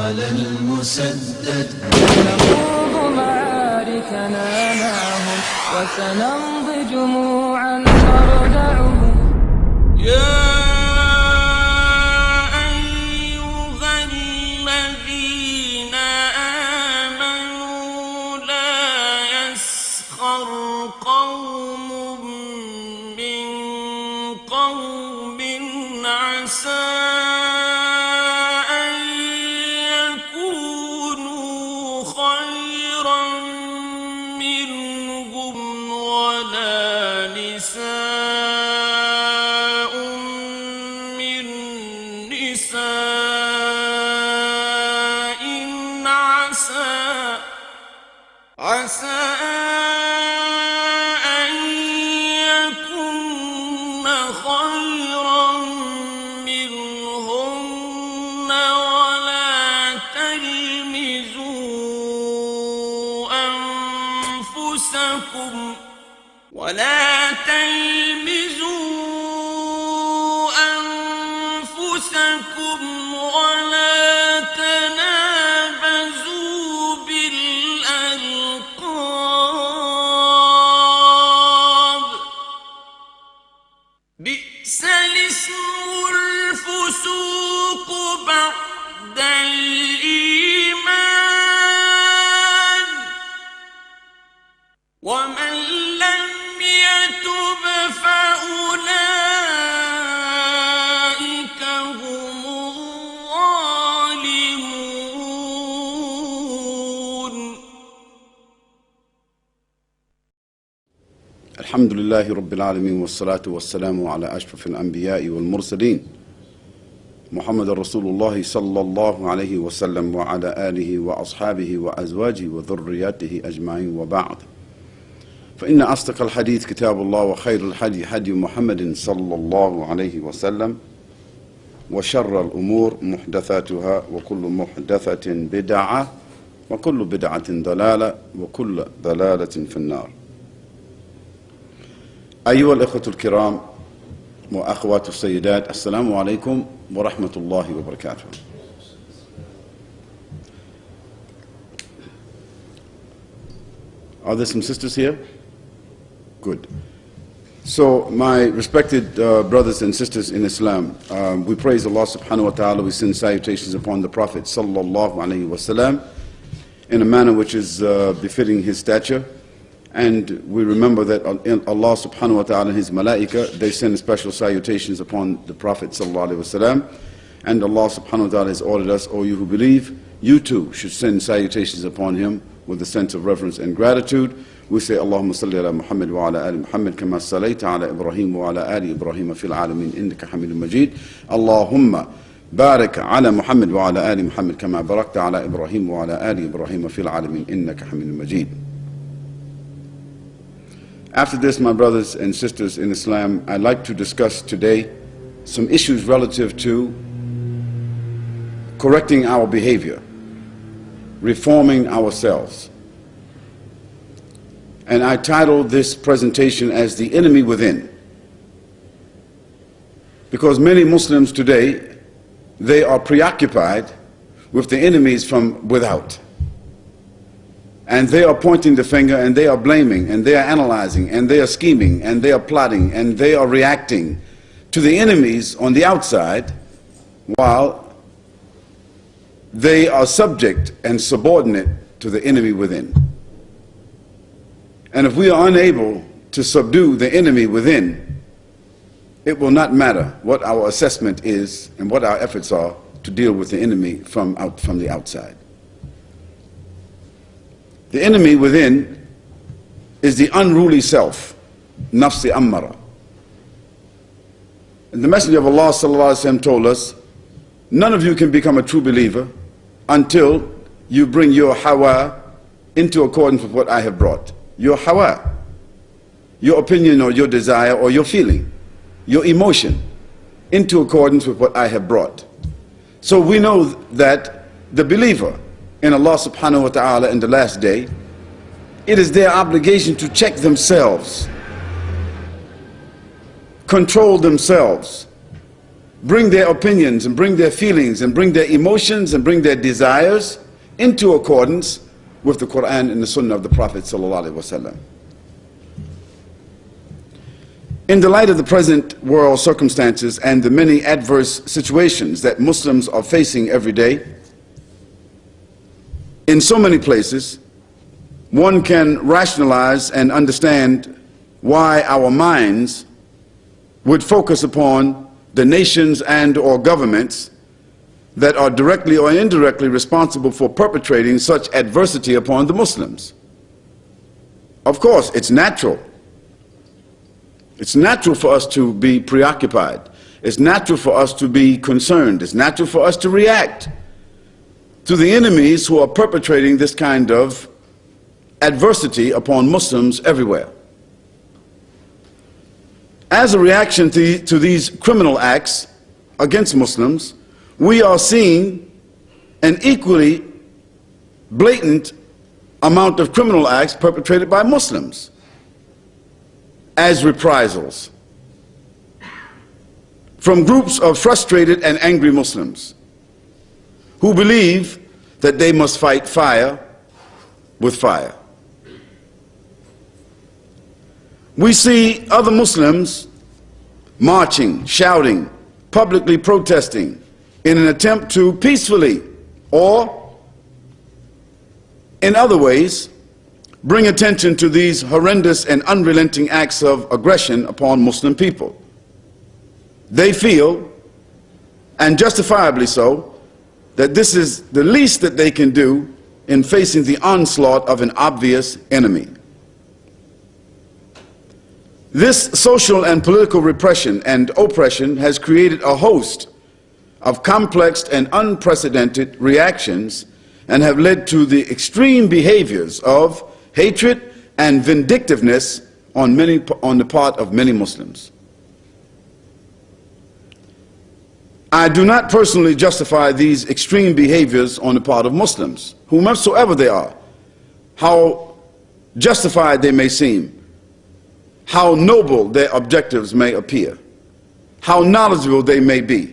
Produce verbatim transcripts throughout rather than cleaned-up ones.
على المسدد سنخوض معاركنا معهم وسنمضي جموعا نردعهم. يا قوم من قوم عسى أن يكونوا خيرا منهم ولا نساء من نساء عسى عسى خيرا منهن ولا تلمزوا أنفسكم ولا تلمزوا أنفسكم ولا تنابزوا بالألقاب بئس الاسم الفسوق بعد الإيمان ومن لم يتب فأولئك هم الظالمون. الحمد لله رب العالمين والصلاة والسلام على أشرف الأنبياء والمرسلين محمد رسول الله صلى الله عليه وسلم وعلى آله وأصحابه وأزواجه وذرياته أجمعين وبعد، فإن أصدق الحديث كتاب الله وخير الحدي حدي محمد صلى الله عليه وسلم وشر الأمور محدثاتها وكل محدثة بدعة وكل بدعة ضلالة وكل ضلالة في النار. أيها الأخوة الكرام وأخوات السيدات، السلام عليكم ورحمة الله وبركاته. Are there some sisters here? Good. So, my respected uh, brothers and sisters in Islam, um, we praise Allah subhanahu wa ta'ala, we send salutations upon the Prophet sallallahu alayhi wa sallam in a manner which is uh, befitting his stature. And we remember that Allah subhanahu wa ta'ala and his malaika, they send special salutations upon the Prophet sallallahu alayhi wa sallam. And Allah subhanahu wa ta'ala has ordered us, O you who believe, you too should send salutations upon him with a sense of reverence and gratitude. We say, Allahumma salli ala Muhammad wa ala ali Muhammad kama salayta ala Ibrahim wa ala ali Ibrahim fil alamin innaka hamidun majid. Allahumma barik ala Muhammad wa ala ali Muhammad kama barakta ala Ibrahim wa ala ali Ibrahim fil alamin innaka hamidun majid. After this, my brothers and sisters in Islam, I'd like to discuss today some issues relative to correcting our behavior, reforming ourselves. And I titled this presentation as The Enemy Within. Because many Muslims today, they are preoccupied with the enemies from without. And they are pointing the finger and they are blaming and they are analyzing and they are scheming and they are plotting and they are reacting to the enemies on the outside, while they are subject and subordinate to the enemy within. And if we are unable to subdue the enemy within, it will not matter what our assessment is and what our efforts are to deal with the enemy from out from the outside. The enemy within is the unruly self, nafsi ammara. And the Messenger of Allah sallallahu alaihi wasallam told us, none of you can become a true believer until you bring your hawa into accordance with what I have brought. Your hawa, your opinion or your desire or your feeling, your emotion, into accordance with what I have brought. So we know that the believer in Allah subhanahu wa ta'ala in the last day, it is their obligation to check themselves, control themselves, bring their opinions and bring their feelings and bring their emotions and bring their desires into accordance with the Quran and the Sunnah of the Prophet sallallahu alaihi wasallam. In the light of the present world circumstances and the many adverse situations that Muslims are facing every day, in so many places, one can rationalize and understand why our minds would focus upon the nations and or governments that are directly or indirectly responsible for perpetrating such adversity upon the Muslims. Of course, it's natural. It's natural for us to be preoccupied. It's natural for us to be concerned. It's natural for us to react to the enemies who are perpetrating this kind of adversity upon Muslims everywhere. As a reaction to, to these criminal acts against Muslims, we are seeing an equally blatant amount of criminal acts perpetrated by Muslims as reprisals from groups of frustrated and angry Muslims who believe that they must fight fire with fire. We see other Muslims marching, shouting, publicly protesting in an attempt to peacefully or in other ways bring attention to these horrendous and unrelenting acts of aggression upon Muslim people. They feel, and justifiably so, that this is the least that they can do in facing the onslaught of an obvious enemy. This social and political repression and oppression has created a host of complex and unprecedented reactions and have led to the extreme behaviors of hatred and vindictiveness on, many, on the part of many Muslims. I do not personally justify these extreme behaviors on the part of Muslims, whomsoever they are, how justified they may seem, how noble their objectives may appear, how knowledgeable they may be.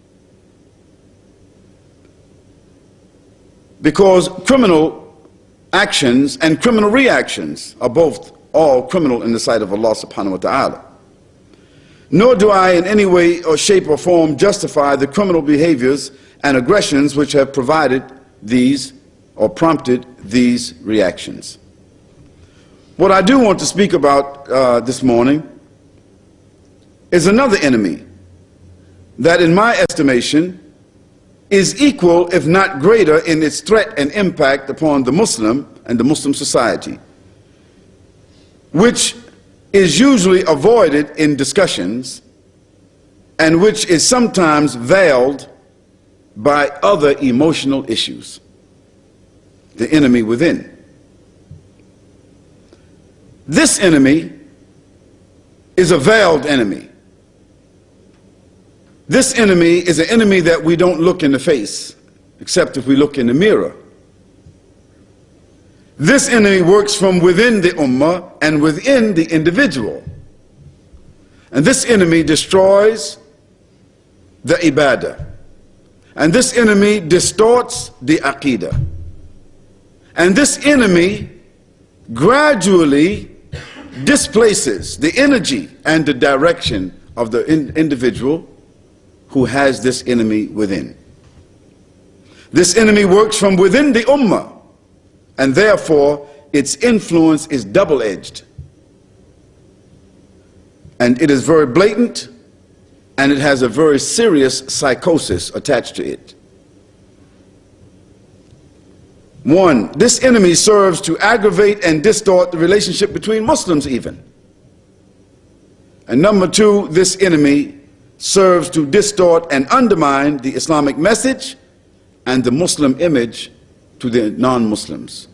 Because criminal actions and criminal reactions are both all criminal in the sight of Allah subhanahu wa ta'ala. Nor do I in any way or shape or form justify the criminal behaviors and aggressions which have provided these or prompted these reactions. What I do want to speak about uh, this morning is another enemy that in my estimation is equal, if not greater, in its threat and impact upon the Muslim and the Muslim society, which is usually avoided in discussions and which is sometimes veiled by other emotional issues: the enemy within. This enemy is a veiled enemy. This enemy is an enemy that we don't look in the face, except if we look in the mirror. This enemy works from within the ummah and within the individual. And this enemy destroys the ibadah. And this enemy distorts the aqeedah. And this enemy gradually displaces the energy and the direction of the in individual who has this enemy within. This enemy works from within the ummah, and therefore its influence is double-edged. And it is very blatant, and it has a very serious psychosis attached to it. One, this enemy serves to aggravate and distort the relationship between Muslims even. And number two, this enemy serves to distort and undermine the Islamic message and the Muslim image to the non-Muslims.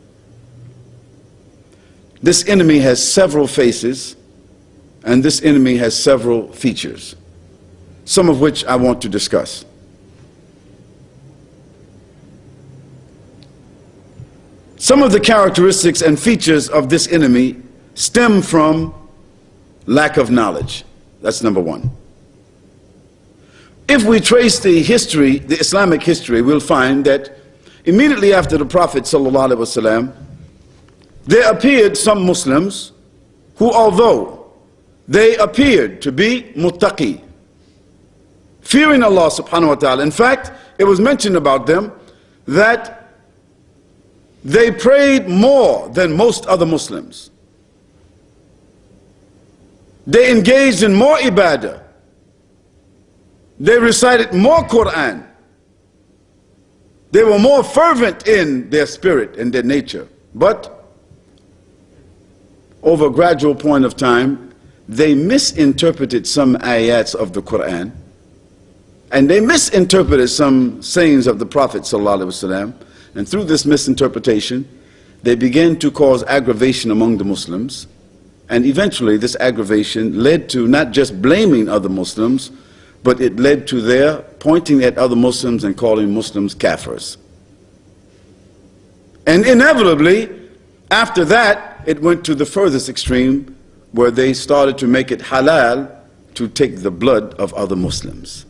This enemy has several faces, and this enemy has several features, some of which I want to discuss. Some of the characteristics and features of this enemy stem from lack of knowledge. That's number one. if we trace the history, the Islamic history, we'll find that immediately after the Prophet ﷺ, there appeared some Muslims who, although they appeared to be muttaqi, fearing Allah subhanahu wa ta'ala. In fact, it was mentioned about them that they prayed more than most other Muslims. They engaged in more ibadah. They recited more Quran. They were more fervent in their spirit and their nature. But over a gradual point of time, they misinterpreted some ayats of the Quran, and they misinterpreted some sayings of the Prophet ﷺ, and through this misinterpretation, they began to cause aggravation among the Muslims, and eventually this aggravation led to not just blaming other Muslims, but it led to their pointing at other Muslims and calling Muslims kafirs. And inevitably, after that, it went to the furthest extreme, where they started to make it halal to take the blood of other Muslims.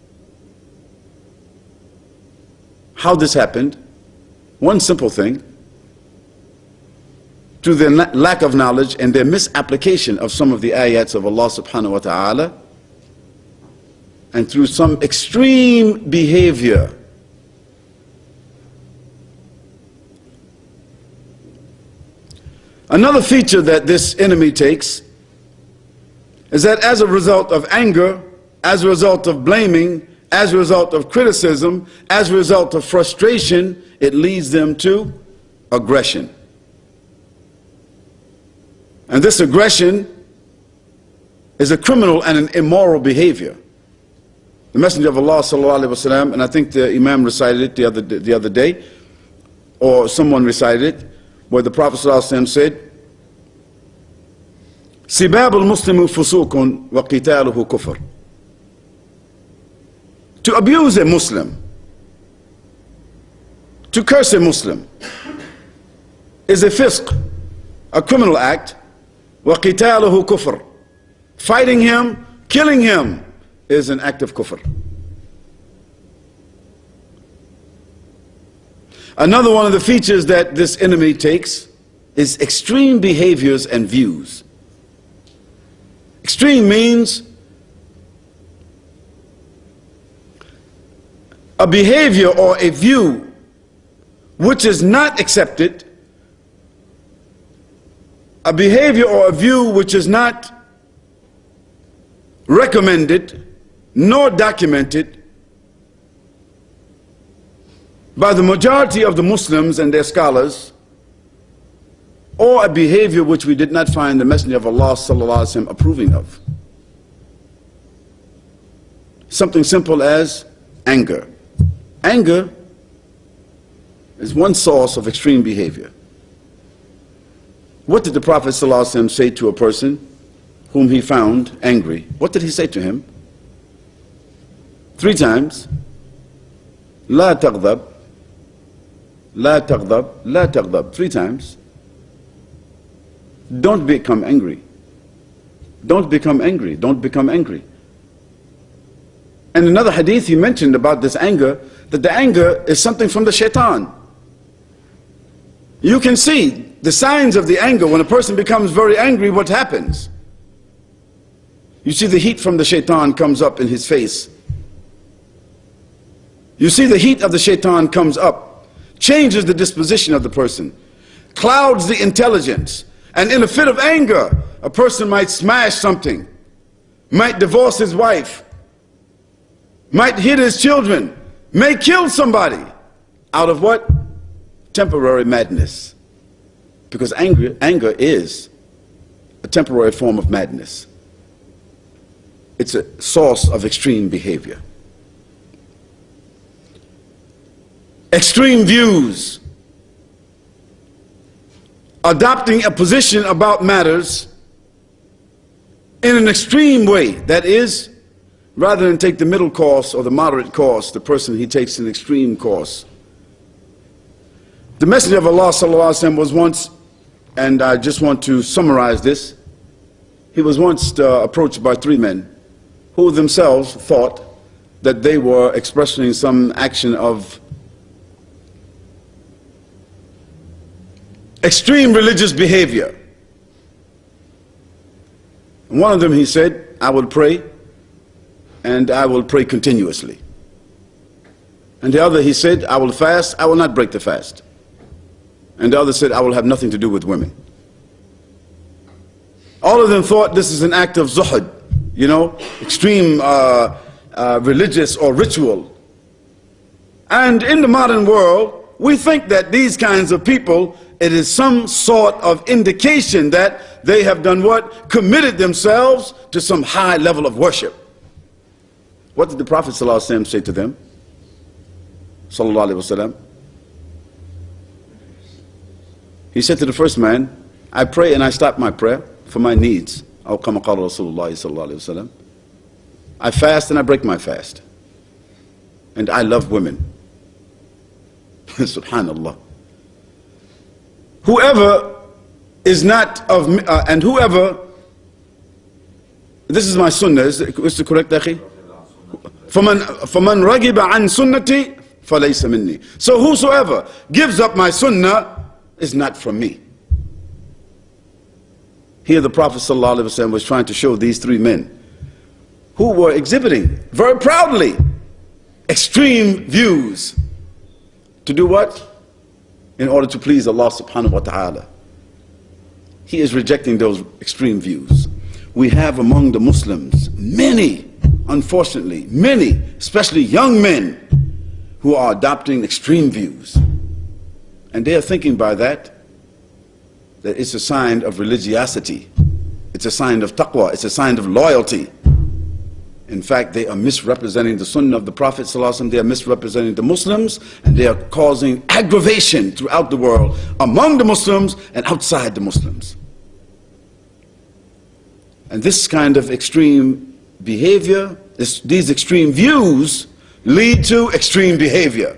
How this happened? One simple thing: to their lack of knowledge and their misapplication of some of the ayats of Allah subhanahu wa ta'ala, and through some extreme behavior. Another feature that this enemy takes is that as a result of anger, as a result of blaming, as a result of criticism, as a result of frustration, it leads them to aggression. And this aggression is a criminal and an immoral behavior. The Messenger of Allah sallallahu alaihi wasallam, and I think the Imam recited it the other the other day, or someone recited it, where the Prophet sallallahu alaihi wasallam said, "Sibab al-Muslimu fusukun wa qitaluhu kufr." To abuse a Muslim, to curse a Muslim, is a fisq, a criminal act. Wa qitaluhu kufr. Fighting him, killing him, is an act of kufr. Another one of the features that this enemy takes is extreme behaviors and views. Extreme means a behavior or a view which is not accepted, a behavior or a view which is not recommended nor documented by the majority of the Muslims and their scholars, or a behavior which we did not find the Messenger of Allah sallallahu alaihi wasallam approving of. Something simple as anger. Anger is one source of extreme behavior. What did the Prophet ﷺ say to a person whom he found angry? What did he say to him? Three times. La taghdab, la taghdab, la taghdab. Three times. Don't become angry. Don't become angry. Don't become angry. And another hadith he mentioned about this anger, that the anger is something from the shaitan. You can see the signs of the anger. When a person becomes very angry, what happens? You see the heat from the shaitan comes up in his face. You see the heat of the shaitan comes up, changes the disposition of the person, clouds the intelligence, and in a fit of anger, a person might smash something, might divorce his wife, might hit his children, may kill somebody out of what? Temporary madness. Because anger, anger is a temporary form of madness. It's a source of extreme behavior. Extreme views. Adopting a position about matters in an extreme way. That is, rather than take the middle course or the moderate course, the person he takes an extreme course. The Messenger of Allah sallallahu alaihi wasallam was once, and I just want to summarize this, he was once uh, approached by three men who themselves thought that they were expressing some action of extreme religious behavior. One of them, he said, I will pray, and I will pray continuously. And the other, he said, I will fast, I will not break the fast. And the other said, I will have nothing to do with women. All of them thought this is an act of zuhud, you know, extreme uh, uh, religious or ritual. And in the modern world, we think that these kinds of people, it is some sort of indication that they have done what? Committed themselves to some high level of worship. What did the Prophet ﷺ say to them? Sallallahu Alaihi Wasallam. He said to the first man, I pray and I stop my prayer for my needs. Aw kama qala Rasulullah sallallahu alaihi wasallam. I fast and I break my fast. And I love women. Subhanallah. Whoever is not of me, uh, and whoever, this is my sunnah, is it, is it correct, akhi? فَمَنْ فَمَنْ رَغِبَ عَنْ سُنَّتِي فَلَيْسَ مِنِّي. So whosoever gives up my sunnah is not from me. Here the Prophet ﷺ was trying to show these three men who were exhibiting very proudly extreme views to do what? In order to please Allah subhanahu wa ta'ala. He is rejecting those extreme views. We have among the Muslims many, unfortunately, many, especially young men who are adopting extreme views. And they are thinking by that that it's a sign of religiosity. It's a sign of taqwa. It's a sign of loyalty. In fact, they are misrepresenting the sunnah of the Prophet ﷺ. They are misrepresenting the Muslims, and they are causing aggravation throughout the world among the Muslims and outside the Muslims. And this kind of extreme behavior, this, these extreme views lead to extreme behavior.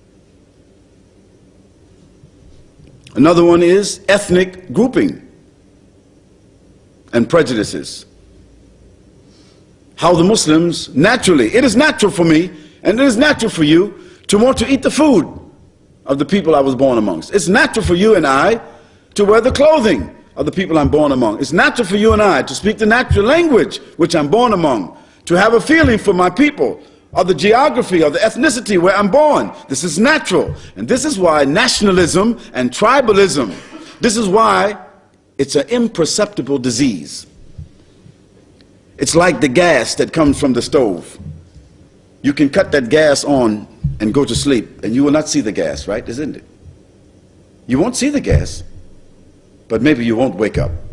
Another one is ethnic grouping and prejudices. How the Muslims naturally, it is natural for me and it is natural for you to want to eat the food of the people I was born amongst. It's natural for you and I to wear the clothing of the people I'm born among. It's natural for you and I to speak the natural language which I'm born among, to have a feeling for my people, of the geography, of the ethnicity where I'm born. This is natural. And this is why nationalism and tribalism, this is why it's an imperceptible disease. It's like the gas that comes from the stove. You can cut that gas on and go to sleep, and you will not see the gas, right? Isn't it? You won't see the gas, but maybe you won't wake up.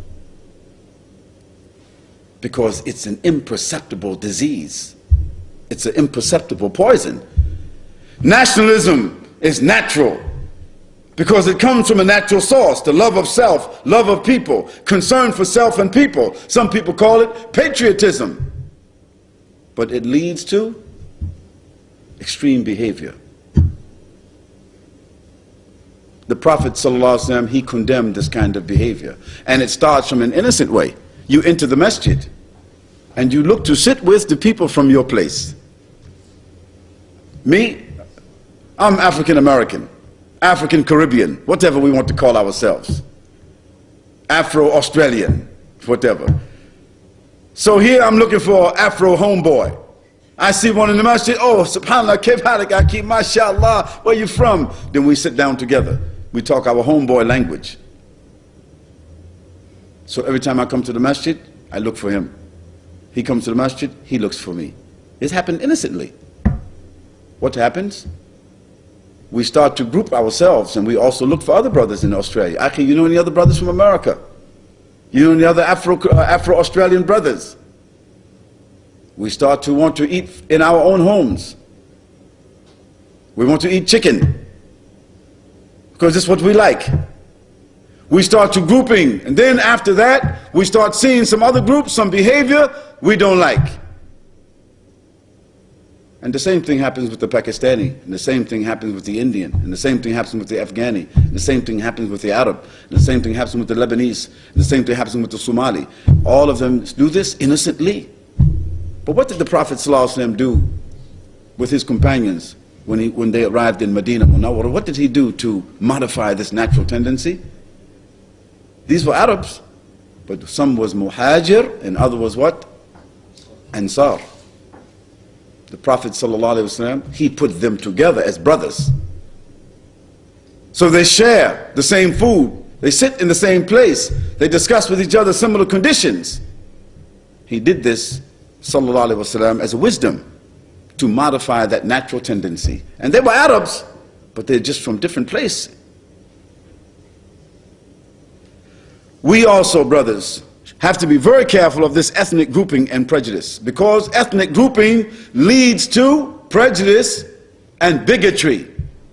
Because it's an imperceptible disease. It's an imperceptible poison. Nationalism is natural because it comes from a natural source, the love of self, love of people, concern for self and people. Some people call it patriotism. But it leads to extreme behavior. The Prophet ﷺ, he condemned this kind of behavior. And it starts from an innocent way. You enter the masjid and you look to sit with the people from your place. Me, I'm African American, African Caribbean, whatever we want to call ourselves. Afro-Australian, whatever. So here I'm looking for Afro homeboy. I see one in the masjid, oh, subhanallah, kayf halik, akhi, mashallah, where you from? Then we sit down together. We talk our homeboy language. So every time I come to the masjid, I look for him. He comes to the masjid, he looks for me. It's happened innocently. What happens? We start to group ourselves, and we also look for other brothers in Australia. Akhi, you know any other brothers from America? You know any other Afro, uh, Afro-Australian brothers? We start to want to eat in our own homes. We want to eat chicken because it's what we like. We start to grouping, and then after that, we start seeing some other groups, some behavior we don't like. And the same thing happens with the Pakistani, and the same thing happens with the Indian, and the same thing happens with the Afghani, and the same thing happens with the Arab, and the same thing happens with the Lebanese, and the same thing happens with the Somali. All of them do this innocently. But what did the Prophet ﷺ do with his companions when, he, when they arrived in Medina Munawwara, what did he do to modify this natural tendency? These were Arabs, but some was Muhajir and other was what? Ansar. The Prophet ﷺ, he put them together as brothers. So they share the same food, they sit in the same place, they discuss with each other similar conditions. He did this, sallallahu alaihi wasallam, as a wisdom to modify that natural tendency. And they were Arabs, but they're just from different places. We also, brothers, have to be very careful of this ethnic grouping and prejudice, because ethnic grouping leads to prejudice and bigotry.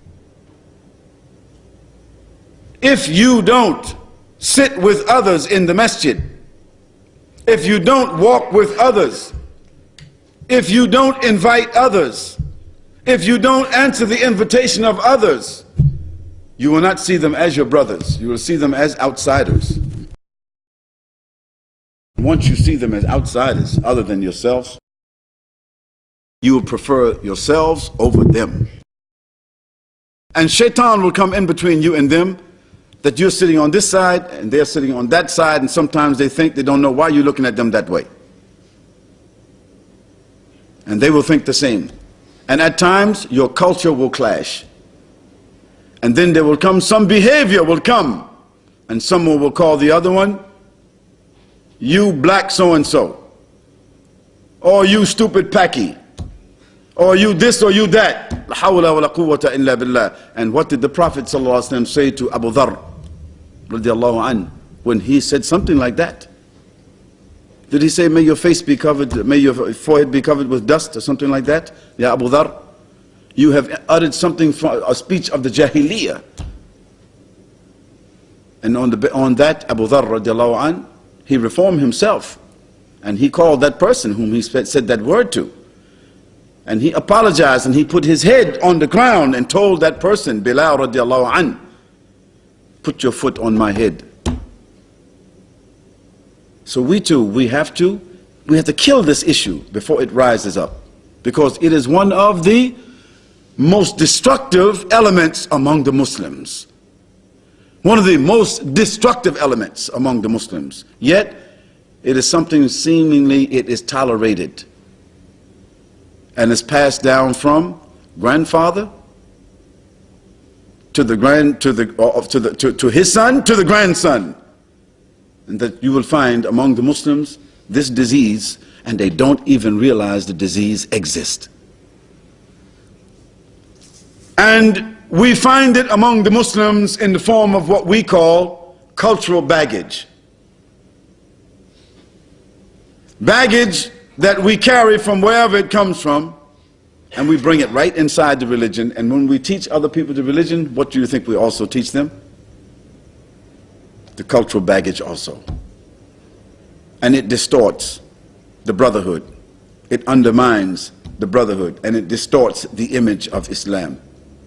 If you don't sit with others in the masjid, if you don't walk with others, if you don't invite others, if you don't answer the invitation of others, you will not see them as your brothers. You will see them as outsiders. Once you see them as outsiders other than yourselves, you will prefer yourselves over them. And shaitan will come in between you and them, that you're sitting on this side and they're sitting on that side, and sometimes they think they don't know why you're looking at them that way. And they will think the same. And at times your culture will clash. And then there will come some behavior will come, and someone will call the other one, you black so-and-so, or you stupid Paki, or you this or you that. La hawla wa la quwwata illa billah. And what did the Prophet ﷺ say to Abu Dharr radiallahu anh when he said something like that? Did he say, may your face be covered, may your forehead be covered with dust, or something like that? Ya Abu Dharr, you have uttered something from a speech of the Jahiliyyah. And on, the, on that, Abu Dharr radiallahu anh, he reformed himself, and he called that person whom he said that word to, and he apologized, and he put his head on the ground and told that person, Bilal radiallahu anh, put your foot on my head. So we too, we have to, we have to kill this issue before it rises up, because it is one of the most destructive elements among the Muslims. One of the most destructive elements among the Muslims. Yet, it is something seemingly it is tolerated. And is passed down from grandfather to the grand to the uh, to the to, to his son to the grandson. And that you will find among the Muslims this disease, and they don't even realize the disease exists. And we find it among the Muslims in the form of what we call cultural baggage. Baggage that we carry from wherever it comes from, and we bring it right inside the religion. And when we teach other people the religion, what do you think we also teach them? The cultural baggage also. And it distorts the brotherhood. It undermines the brotherhood, and it distorts the image of Islam.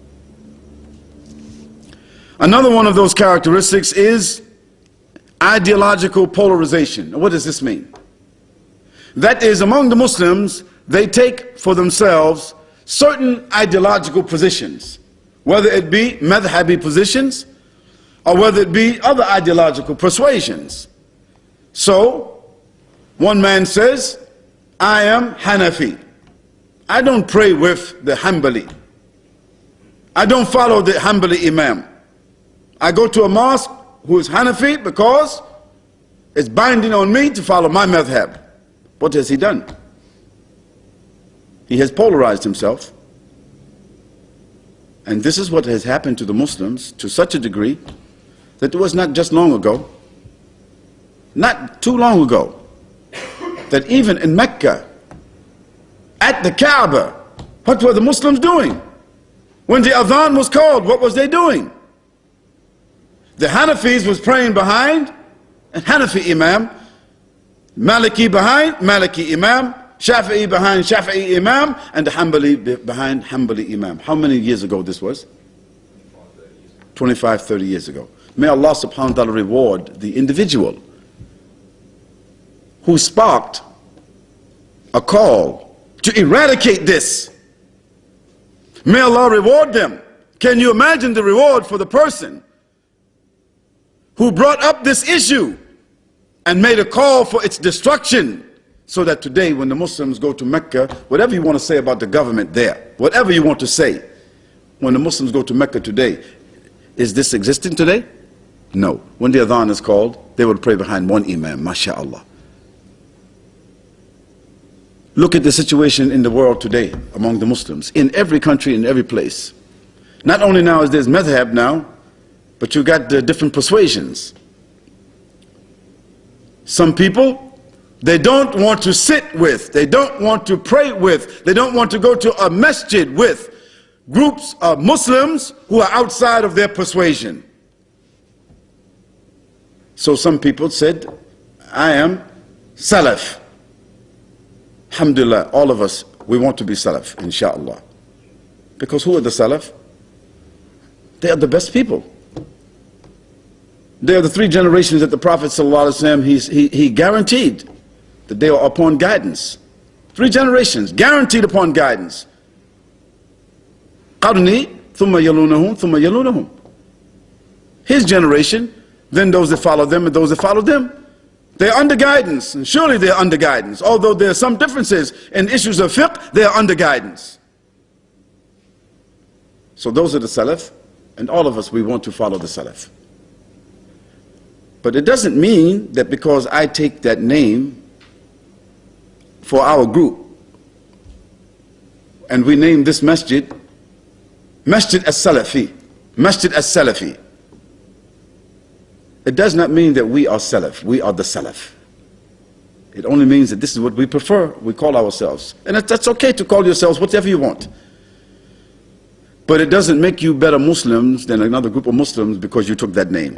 Another one of those characteristics is ideological polarization. What does this mean? That is, among the Muslims, they take for themselves certain ideological positions, whether it be madhabi positions or whether it be other ideological persuasions. So, one man says, I am Hanafi. I don't pray with the Hanbali. I don't follow the Hanbali Imam. I go to a mosque who is Hanafi because it's binding on me to follow my madhab. What has he done? He has polarized himself. And this is what has happened to the Muslims to such a degree that it was not just long ago, not too long ago, that even in Mecca, at the Kaaba, what were the Muslims doing? When the adhan was called, what was they doing? The Hanafis was praying behind a Hanafi Imam, Maliki behind Maliki Imam, Shafi'i behind Shafi'i Imam, and the Hanbali behind Hanbali Imam. How many years ago this was? twenty-five, thirty years ago. May Allah subhanahu wa ta'ala reward the individual who sparked a call to eradicate this May Allah reward them. Can you imagine the reward for the person who brought up this issue and made a call for its destruction? So that today when the Muslims go to Mecca, whatever you want to say about the government there, whatever you want to say, when the Muslims go to Mecca today, is this existing today? No. When the adhan is called, they will pray behind one imam, mashallah. Look at the situation in the world today among the Muslims, in every country, in every place. Not only now is there's madhab now, but you got the different persuasions. Some people, they don't want to sit with, they don't want to pray with, they don't want to go to a masjid with groups of Muslims who are outside of their persuasion. So some people said, I am Salaf. Alhamdulillah, all of us, we want to be Salaf, inshaAllah. Because who are the Salaf? They are the best people. They are the three generations that the Prophet ﷺ, he's, he, he guaranteed that they are upon guidance. Three generations, guaranteed upon guidance. قَرْنِي ثُمَّ يَلُونَهُمْ ثُمَّ يَلُونَهُمْ. His generation, then those that follow them and those that follow them. They're under guidance, and surely they're under guidance. Although there are some differences in issues of fiqh, they are under guidance. So those are the Salaf, and all of us, we want to follow the Salaf. But it doesn't mean that because I take that name for our group, and we name this masjid, Masjid as-Salafi, Masjid as-Salafi. It does not mean that we are Salaf, we are the Salaf. It only means that this is what we prefer, we call ourselves. And that's okay to call yourselves whatever you want. But it doesn't make you better Muslims than another group of Muslims because you took that name.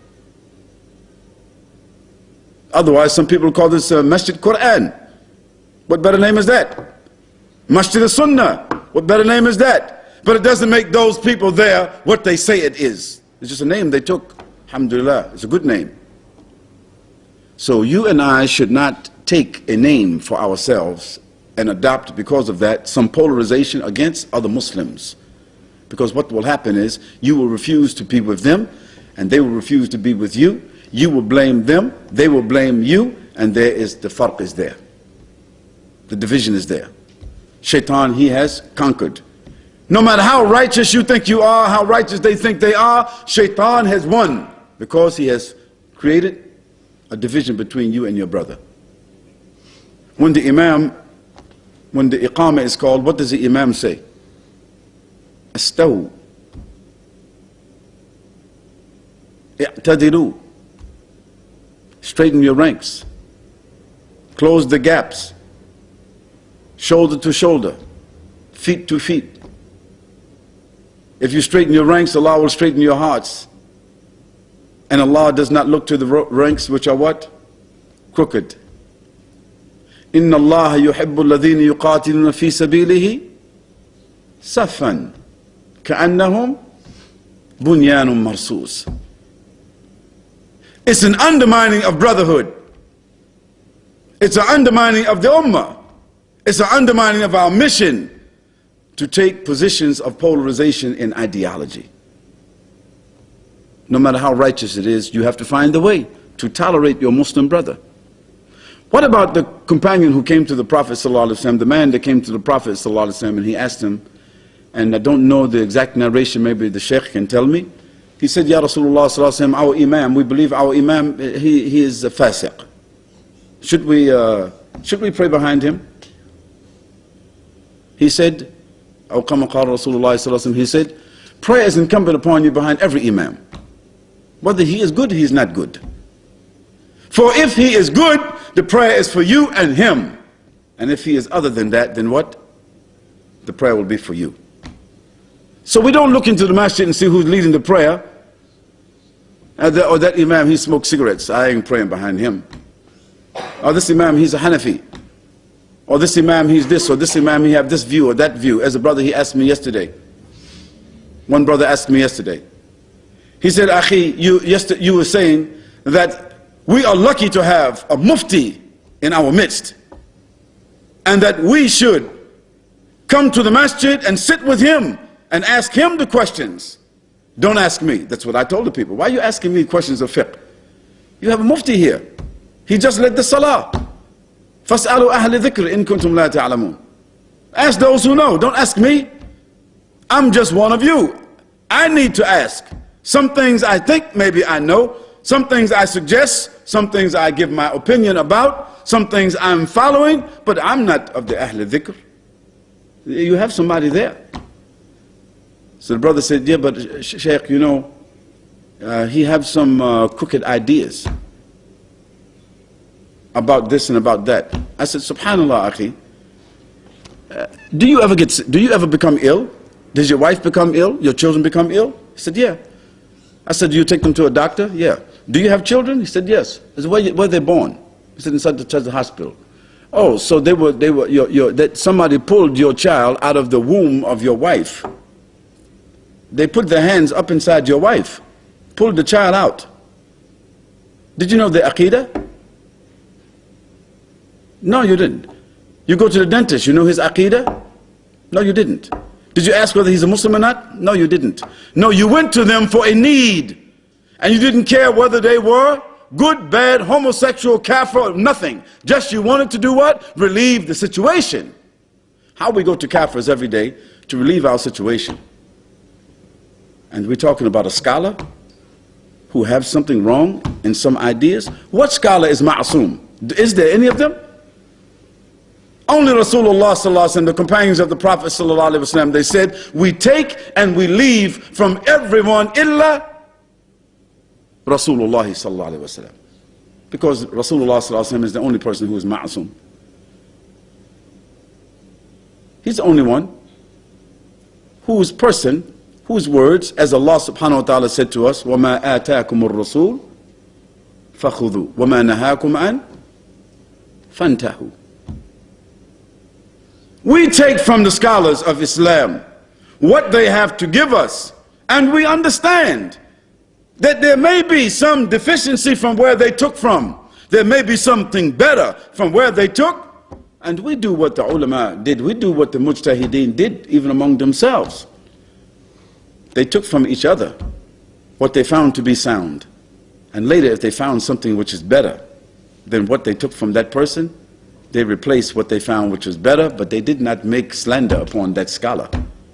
Otherwise, some people call this uh, Masjid Quran. What better name is that? Masjid as-Sunnah. What better name is that? But it doesn't make those people there what they say it is. It's just a name they took. Alhamdulillah, it's a good name. So you and I should not take a name for ourselves and adopt, because of that, some polarization against other Muslims. Because what will happen is, you will refuse to be with them, and they will refuse to be with you. You will blame them, they will blame you, and there is, the farq is there. The division is there. Shaitan, he has conquered. No matter how righteous you think you are, how righteous they think they are, Shaitan has won, because he has created a division between you and your brother. When the Imam, when the Iqamah is called, what does the Imam say? Astaw. I'tadilu. Straighten your ranks. Close the gaps. Shoulder to shoulder. Feet to feet. If you straighten your ranks, Allah will straighten your hearts. And Allah does not look to the ranks which are what? Crooked. Inna Allah yuhibbu alladhina yuqatiluna fi sabilihi safan ka'annahum bunyanun marsus. It's an undermining of brotherhood. It's an undermining of the ummah. It's an undermining of our mission to take positions of polarization in ideology. No matter how righteous it is, you have to find a way to tolerate your Muslim brother. What about the companion who came to the Prophet ﷺ, the man that came to the Prophet ﷺ, and he asked him, and I don't know the exact narration, maybe the Shaykh can tell me. He said, Ya Rasulullah ﷺ, our Imam, we believe our Imam, he, he is a fasiq. Should we, uh, should we pray behind him? He said, أو كما قال رسول الله صلى الله عليه وسلم, he said, prayer is incumbent upon you behind every Imam. Whether he is good, he is not good. For if he is good, the prayer is for you and him. And if he is other than that, then what? The prayer will be for you. So we don't look into the masjid and see who's leading the prayer. Or that, or that Imam, he smokes cigarettes, I ain't praying behind him. Or this Imam, he's a Hanafi. Or this Imam, he's this, or this Imam, he have this view or that view. As a brother, he asked me yesterday. One brother asked me yesterday. He said, Akhi, you, yesterday, you were saying that we are lucky to have a mufti in our midst. And that we should come to the masjid and sit with him and ask him the questions. Don't ask me. That's what I told the people. Why are you asking me questions of fiqh? You have a mufti here. He just led the salah. فَاسْأَلُوا أَهْلِ ذِكْرِ إِن كُنْتُمْ لَا تَعْلَمُونَ. Ask those who know. Don't ask me. I'm just one of you. I need to ask. Some things I think maybe I know. Some things I suggest. Some things I give my opinion about. Some things I'm following. But I'm not of the Ahl Dhikr. You have somebody there. So the brother said, yeah, but Shaykh, you know, uh, he have some uh, crooked ideas about this and about that. I said, Subhanallah, akhi. Uh, do you ever get, do you ever become ill? Does your wife become ill? Your children become ill? He said, yeah. I said, do you take them to a doctor? Yeah. Do you have children? He said, yes. I said, where, where they born? He said, inside the, the hospital. Oh, so they were, they were, your, your, that somebody pulled your child out of the womb of your wife. They put their hands up inside your wife, pulled the child out. Did you know the Aqidah? No, you didn't. You go to the dentist, you know his Aqidah? No, you didn't. Did you ask whether he's a Muslim or not? No, you didn't. No, you went to them for a need. And you didn't care whether they were good, bad, homosexual, kafir, nothing. Just you wanted to do what? Relieve the situation. How we go to kafirs every day to relieve our situation. And we're talking about a scholar who have something wrong in some ideas. What scholar is ma'asum? Is there any of them? Only Rasulullah sallallahu alaihi wasallam, the companions of the Prophet sallallahu alaihi wasallam, they said, we take and we leave from everyone illa Rasulullah sallallahu alaihi wasallam. Because Rasulullah sallallahu alaihi wasallam is the only person who is ma'asum. He's the only one whose person, whose words, as Allah subhanahu wa ta'ala said to us, وَمَا آتَاكُمُ الرَّسُولُ فَخُذُوا وَمَا نَهَاكُمْ عَنْ فَانْتَهُوا. We take from the scholars of Islam what they have to give us, and we understand that there may be some deficiency from where they took from. There may be something better from where they took, and we do what the ulama did. We do what the mujtahideen did, even among themselves. They took from each other what they found to be sound. And later, if they found something which is better than what they took from that person, they replaced what they found which was better, but they did not make slander upon that scholar.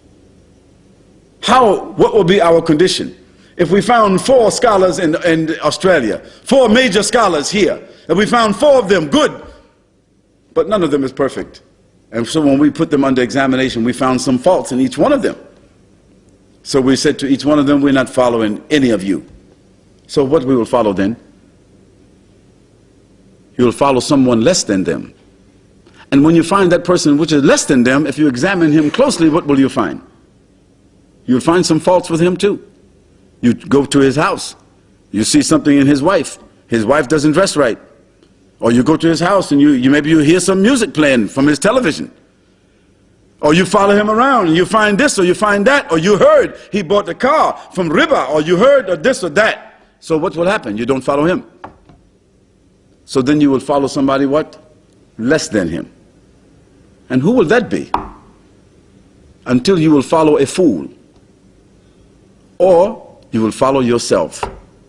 How, what will be our condition? If we found four scholars in, in Australia, four major scholars here, and we found four of them good, but none of them is perfect. And so when we put them under examination, we found some faults in each one of them. So we said to each one of them, we're not following any of you. So what we will follow then? You will follow someone less than them. And when you find that person which is less than them, if you examine him closely, what will you find? You'll find some faults with him too. You go to his house, you see something in his wife. His wife doesn't dress right. Or you go to his house and you, you maybe you hear some music playing from his television. Or you follow him around and you find this or you find that, or you heard he bought the car from riba, or you heard of this or that. So what will happen? You don't follow him. So then you will follow somebody what? Less than him. And who will that be? Until you will follow a fool. Or you will follow yourself.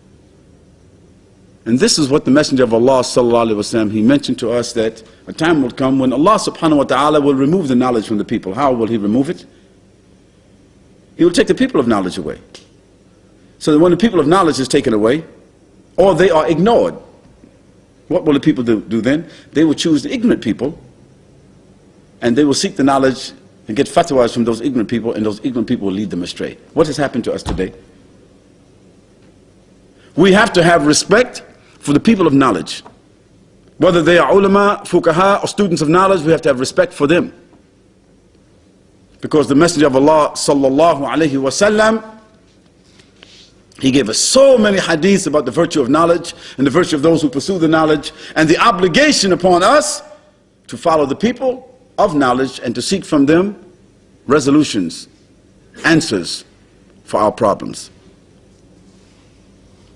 And this is what the Messenger of Allah sallallahu alaihi wasallam, he mentioned to us that a time will come when Allah subhanahu wa ta'ala will remove the knowledge from the people. How will he remove it? He will take the people of knowledge away. So that when the people of knowledge is taken away, or they are ignored, what will the people do, do then? They will choose the ignorant people, and they will seek the knowledge and get fatwas from those ignorant people, and those ignorant people will lead them astray. What has happened to us today? We have to have respect for the people of knowledge. Whether they are ulama, fuqaha, or students of knowledge, we have to have respect for them. Because the Messenger of Allah sallallahu alaihi wasallam, he gave us so many hadiths about the virtue of knowledge and the virtue of those who pursue the knowledge, and the obligation upon us to follow the people of knowledge and to seek from them resolutions, answers for our problems.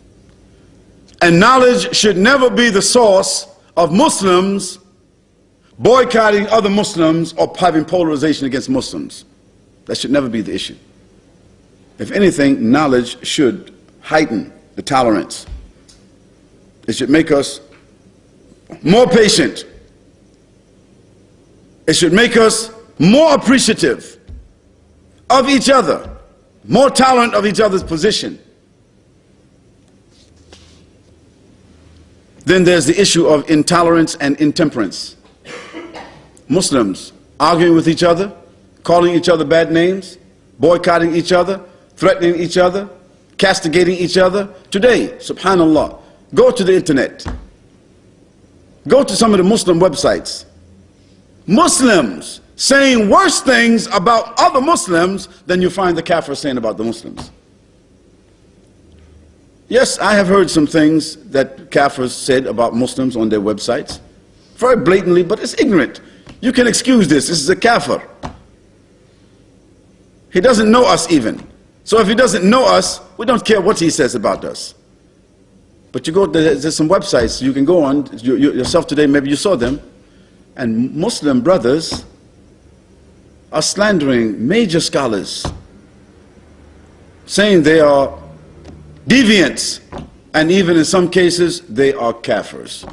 And knowledge should never be the source of Muslims boycotting other Muslims or having polarization against Muslims. That should never be the issue. If anything, knowledge should heighten the tolerance. It should make us more patient. It should make us more appreciative of each other, more tolerant of each other's position. Then there's the issue of intolerance and intemperance. Muslims arguing with each other, calling each other bad names, boycotting each other, threatening each other, castigating each other. Today, subhanallah, go to the internet. Go to some of the Muslim websites. Muslims saying worse things about other Muslims than you find the Kafir saying about the Muslims. Yes, I have heard some things that Kafirs said about Muslims on their websites. Very blatantly, but it's ignorant. You can excuse this. This is a Kafir. He doesn't know us even. So if he doesn't know us, we don't care what he says about us. But you go, there's some websites you can go on, you, you, yourself today, maybe you saw them, and Muslim brothers are slandering major scholars, saying they are deviants, and even in some cases, they are kafirs.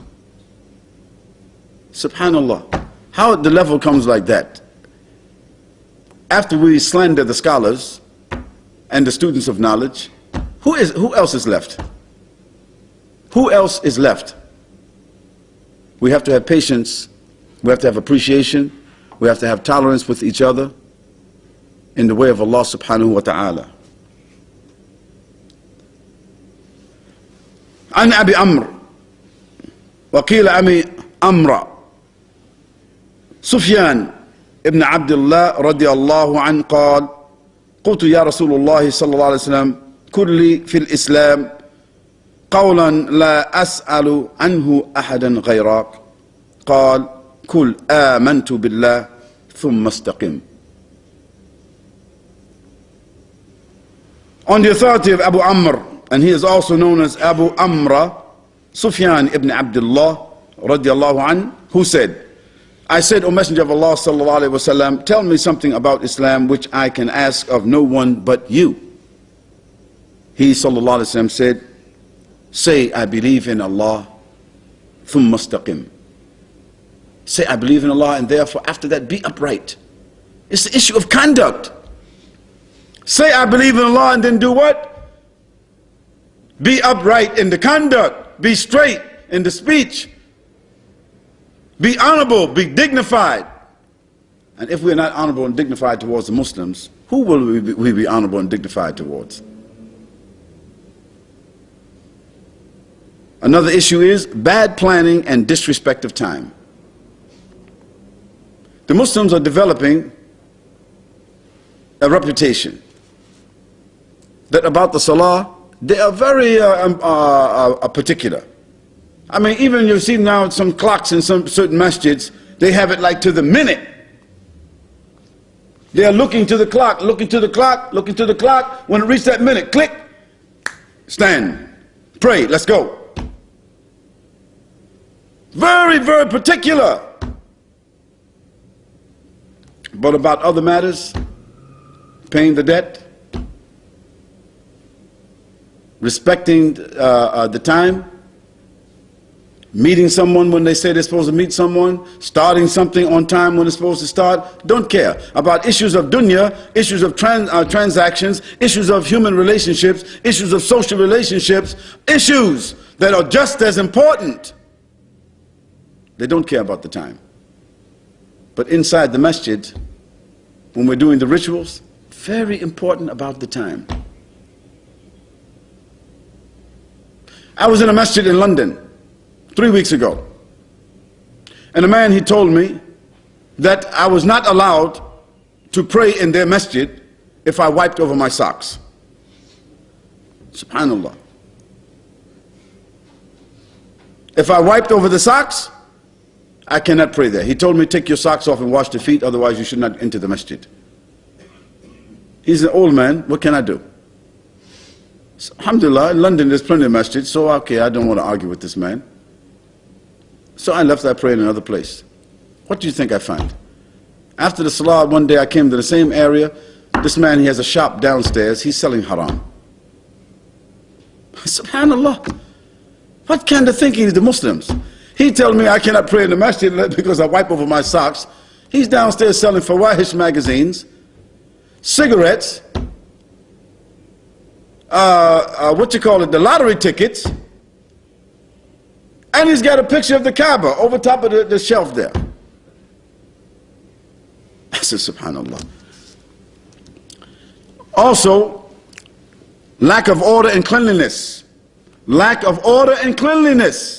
Subhanallah. How the level comes like that? After we slander the scholars and the students of knowledge, who is, who else is left? Who else is left? We have to have patience, we have to have appreciation, we have to have tolerance with each other in the way of Allah subhanahu wa ta'ala. عن أبي عمرو وقيل أبي عمرو سفيان ابن عبد الله رضي الله عنه قال قلت يا رسول الله صلى الله عليه وسلم قل لي في الإسلام قولا لا أسأل عنه أحدا غيرك قال قل آمنت بالله ثم استقم. On the authority of Abu Amr, and he is also known as Abu Amra, Sufyan ibn Abdullah radiallahu anhu, who said, I said, O Messenger of Allah sallallahu alayhi wa sallam, tell me something about Islam which I can ask of no one but you. He sallallahu alayhi wa sallam said, say, I believe in Allah, thumma istaqim. Say, I believe in Allah, and therefore after that be upright. It's the issue of conduct. Say, I believe in Allah, and then do what? Be upright in the conduct. Be straight in the speech. Be honorable, be dignified. And if we're not honorable and dignified towards the Muslims, who will we be, we be honorable and dignified towards? Another issue is bad planning and disrespect of time. The Muslims are developing a reputation that about the Salah, they are very uh, um, uh, uh, particular. I mean, even you see now some clocks in some certain masjids, they have it like to the minute. They are looking to the clock, looking to the clock, looking to the clock. When it reaches that minute, click, stand, pray, let's go. Very, very particular. But about other matters, paying the debt, respecting uh, uh, the time, meeting someone when they say they're supposed to meet someone, starting something on time when it's supposed to start, don't care. About issues of dunya, issues of trans, uh, transactions, issues of human relationships, issues of social relationships, issues that are just as important. They don't care about the time. But inside the masjid, when we're doing the rituals, very important about the time. I was in a masjid in London three weeks ago, and a man, he told me that I was not allowed to pray in their masjid if I wiped over my socks. Subhanallah. If I wiped over the socks, I cannot pray there. He told me, take your socks off and wash the feet, otherwise you should not enter the masjid. He's an old man, what can I do? So, alhamdulillah, in London there's plenty of masjids, so okay, I don't want to argue with this man. So I left, I prayed in another place. What do you think I find? After the salah, one day I came to the same area. This man, he has a shop downstairs. He's selling haram. Subhanallah. What kind of thinking is the Muslims? He tells me I cannot pray in the masjid because I wipe over my socks. He's downstairs selling Fawahish magazines, cigarettes, uh, uh, what you call it, the lottery tickets, and he's got a picture of the Kaaba over top of the, the shelf there. I said, subhanallah. Also, lack of order and cleanliness. Lack of order and cleanliness.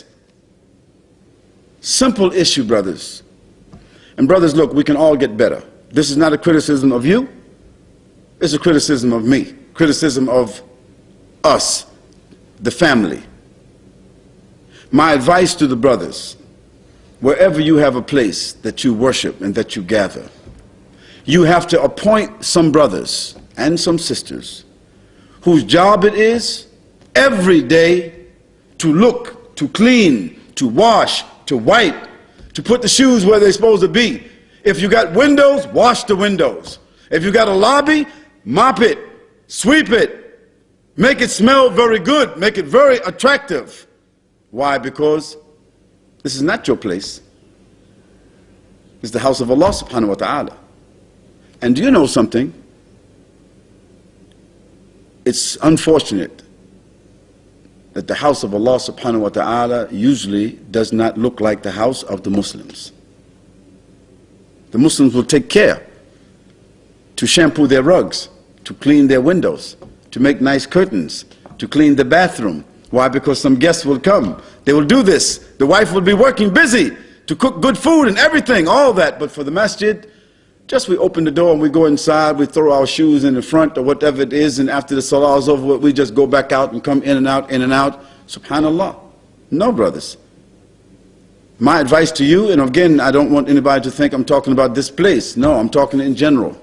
Simple issue, brothers. And brothers, look, we can all get better. This is not a criticism of you. It's a criticism of me. Criticism of us, the family. My advice to the brothers, wherever you have a place that you worship and that you gather, you have to appoint some brothers and some sisters whose job it is every day to look, to clean, to wash, to wipe, to put the shoes where they're supposed to be. If you got windows, wash the windows. If you got a lobby, mop it, sweep it, make it smell very good, make it very attractive. Why? Because this is not your place. It's the house of Allah subhanahu wa ta'ala. And do you know something? It's unfortunate that the house of Allah subhanahu wa ta'ala usually does not look like the house of the Muslims. The Muslims will take care to shampoo their rugs, to clean their windows, to make nice curtains, to clean the bathroom. Why? Because some guests will come. They will do this. The wife will be working busy to cook good food and everything, all that. But for the masjid, just we open the door and we go inside, we throw our shoes in the front or whatever it is, and after the salah is over, we just go back out and come in and out, in and out. Subhanallah. No, brothers. My advice to you, and again, I don't want anybody to think I'm talking about this place. No, I'm talking in general.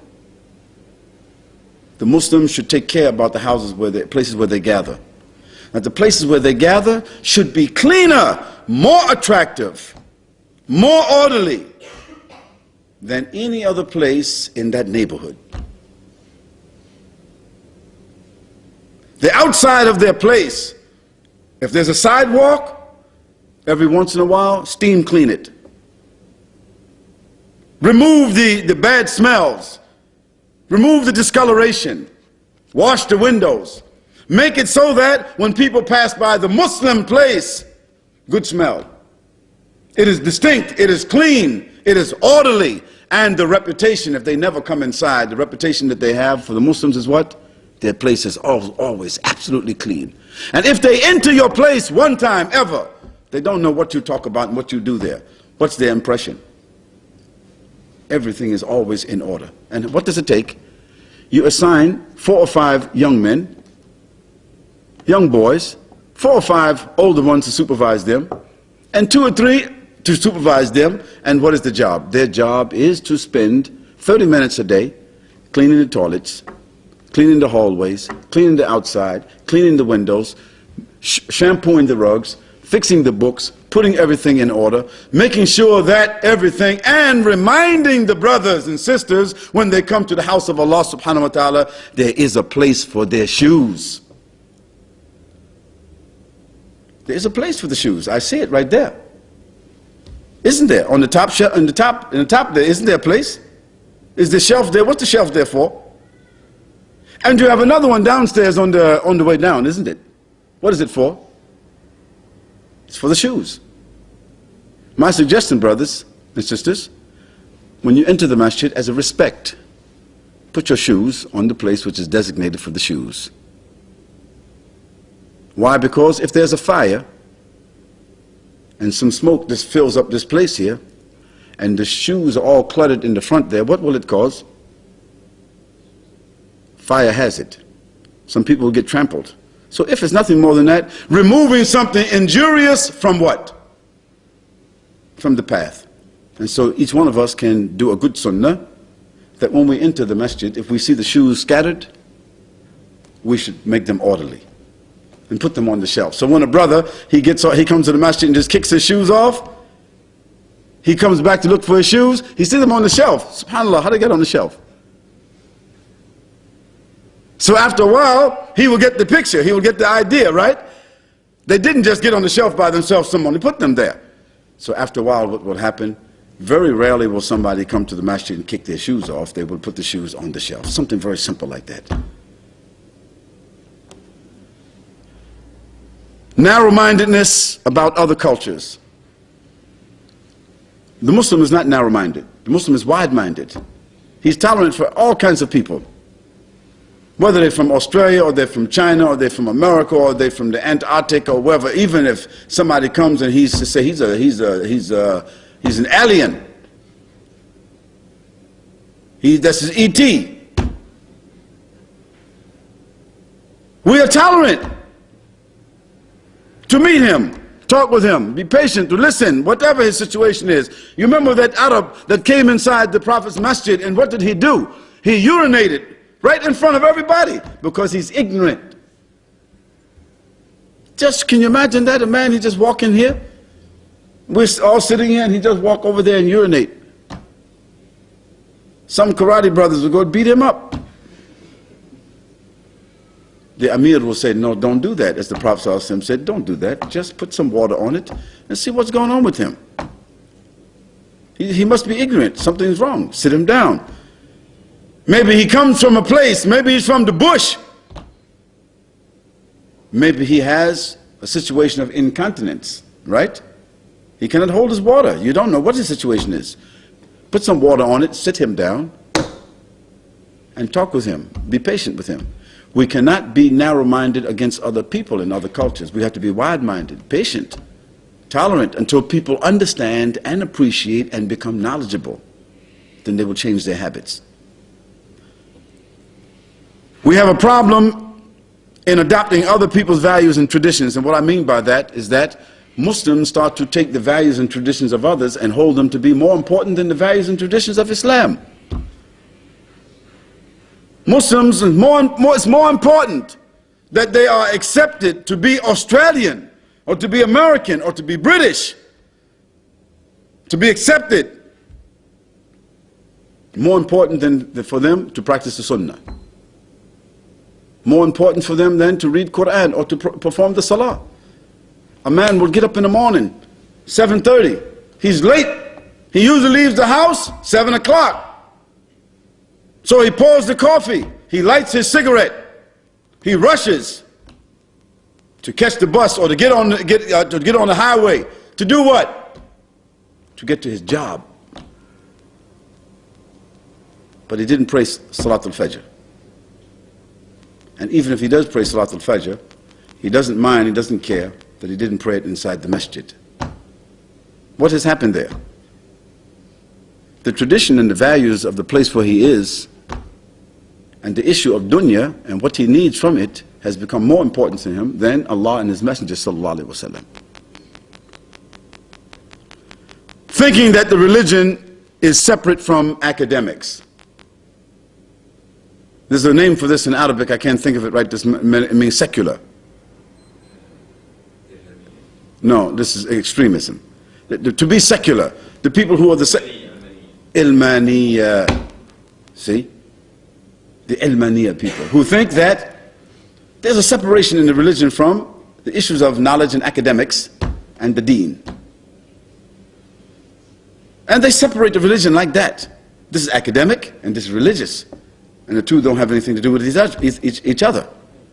The Muslims should take care about the houses where they, places where they gather. That the places where they gather should be cleaner, more attractive, more orderly than any other place in that neighborhood. The outside of their place, if there's a sidewalk, every once in a while, steam clean it. Remove the, the bad smells. Remove the discoloration. Wash the windows. Make it so that when people pass by the Muslim place, good smell. It is distinct, it is clean, it is orderly, and the reputation, if they never come inside, the reputation that they have for the Muslims is what? Their place is always absolutely clean. And if they enter your place one time ever, they don't know what you talk about and what you do there. What's their impression? Everything is always in order. And what does it take? You assign four or five young men, young boys, four or five older ones to supervise them, and two or three to supervise them. And what is the job? Their job is to spend thirty minutes a day cleaning the toilets, cleaning the hallways, cleaning the outside, cleaning the windows, sh shampooing the rugs, fixing the books, putting everything in order, making sure that everything, and reminding the brothers and sisters when they come to the house of Allah subhanahu wa ta'ala, there is a place for their shoes. There is a place for the shoes. I see it right there. Isn't there? On the top shelf, on the top, in the top there, isn't there a place? Is the shelf there? What's the shelf there for? And you have another one downstairs on the on the way down, isn't it? What is it for? It's for the shoes. My suggestion, brothers and sisters, when you enter the masjid, as a respect, put your shoes on the place which is designated for the shoes. Why? Because if there's a fire and some smoke just fills up this place here, and the shoes are all cluttered in the front there, what will it cause? Fire hazard. Some people will get trampled. So if it's nothing more than that, removing something injurious from what? From the path. And so each one of us can do a good sunnah, that when we enter the masjid, if we see the shoes scattered, we should make them orderly and put them on the shelf. So when a brother, he gets, he comes to the masjid and just kicks his shoes off, He comes back to look for his shoes. He sees them on the shelf. SubhanAllah, how did they get on the shelf? So after a while, he will get the picture. He will get the idea, right? They didn't just get on the shelf by themselves. Someone put them there. So after a while, what will happen? Very rarely will somebody come to the masjid and kick their shoes off. They will put the shoes on the shelf. Something very simple like that. Narrow-mindedness about other cultures. The Muslim is not narrow-minded. The Muslim is wide-minded. He's tolerant for all kinds of people. Whether they're from Australia, or they're from China, or they're from America, or they're from the Antarctic, or wherever. Even if somebody comes and he's to say he's a he's a he's a he's an alien. He that's his E T. We are tolerant to meet him, talk with him, be patient, to listen, whatever his situation is. You remember that Arab that came inside the Prophet's masjid, and what did he do? He urinated right in front of everybody because he's ignorant. Just, can you imagine that? A man, he just walk in here. We're all sitting here and he just walk over there and urinate. Some karate brothers will go beat him up. The Amir will say, no, don't do that. As the Prophet ﷺ said, don't do that. Just put some water on it and see what's going on with him. He, he must be ignorant. Something's wrong. Sit him down. Maybe he comes from a place, maybe he's from the bush. Maybe he has a situation of incontinence, right? He cannot hold his water. You don't know what his situation is. Put some water on it, sit him down, and talk with him. Be patient with him. We cannot be narrow-minded against other people in other cultures. We have to be wide-minded, patient, tolerant, until people understand and appreciate and become knowledgeable. Then they will change their habits. We have a problem in adopting other people's values and traditions, and what I mean by that is that Muslims start to take the values and traditions of others and hold them to be more important than the values and traditions of Islam. Muslims, more, more, it's more important that they are accepted to be Australian or to be American or to be British, to be accepted, more important than for them to practice the Sunnah. More important for them than to read Quran or to perform the Salah. A man will get up in the morning, seven thirty. He's late. He usually leaves the house seven o'clock. So he pours the coffee. He lights his cigarette. He rushes to catch the bus or to get on the, get, uh, to get on the highway. To do what? To get to his job. But he didn't pray Salat al-Fajr. And even if he does pray Salat al-Fajr, he doesn't mind, he doesn't care that he didn't pray it inside the masjid. What has happened there? The tradition and the values of the place where he is and the issue of dunya and what he needs from it has become more important to him than Allah and His Messenger sallallahu alaihi wasallam. Thinking that the religion is separate from academics. There's a name for this in Arabic, I can't think of it right, this it means secular. No, this is extremism. To be secular, the people who are the Ilmaniya, see? The Ilmaniya people, who think that there's a separation in the religion from the issues of knowledge and academics and the deen. And they separate the religion like that. This is academic and this is religious. And the two don't have anything to do with each other.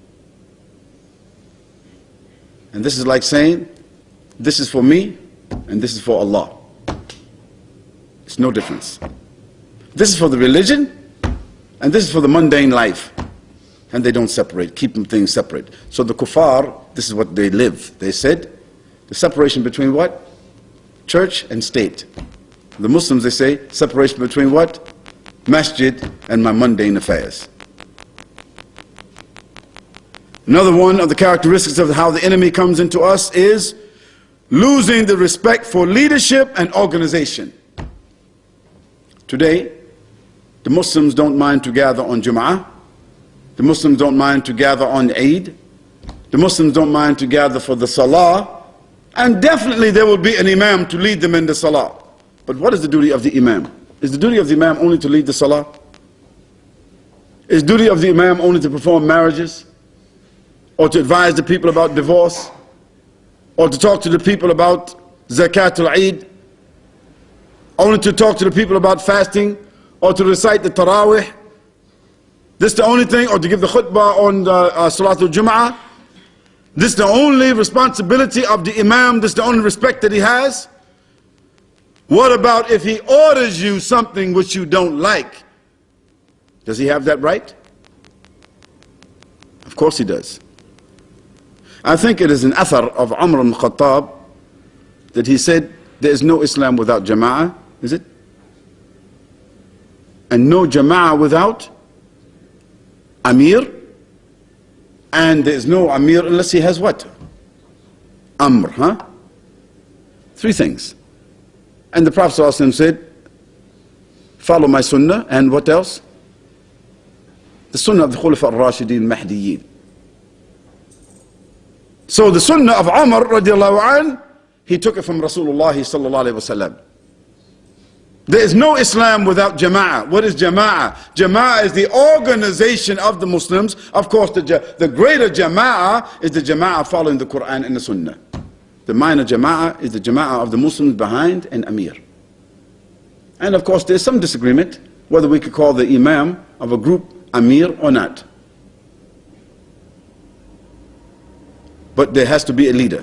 And this is like saying, this is for me and this is for Allah. It's no difference. This is for the religion and this is for the mundane life. And they don't separate, keep things separate. So the kuffar, this is what they live. They said, the separation between what? Church and state. The Muslims, they say, separation between what? Masjid and my mundane affairs. Another one of the characteristics of how the enemy comes into us is losing the respect for leadership and organization. Today, the Muslims don't mind to gather on Jum'ah. The Muslims don't mind to gather on Eid. The Muslims don't mind to gather for the Salah. And definitely there will be an imam to lead them in the Salah. But what is the duty of the imam? Is the duty of the imam only to lead the salah? Is the duty of the imam only to perform marriages? Or to advise the people about divorce? Or to talk to the people about zakatul Eid? Only to talk to the people about fasting? Or to recite the tarawih? This the only thing? Or to give the khutbah on the, uh, Salatul Jum'ah? This the only responsibility of the imam? This the only respect that he has? What about if he orders you something which you don't like? Does he have that right? Of course he does. I think it is an athar of Umar ibn Khattab that he said, there is no Islam without jama'ah, is it? And no jama'ah without amir, and there is no amir unless he has what? Amr, huh? Three things. And the Prophet ﷺ said, follow my sunnah, and what else? The sunnah of the Khulafa al-Rashidin Mahdiyyin. So the sunnah of Umar radiallahu anh, he took it from Rasulullah sallallahu alayhi wa sallam. There is no Islam without jama'ah. What is jama'ah? Jama'ah is the organization of the Muslims. Of course, the, the greater jama'ah is the jama'ah following the Quran and the sunnah. The minor jama'ah is the jama'ah of the Muslims behind an amir. And of course, there's some disagreement whether we could call the imam of a group amir or not. But there has to be a leader.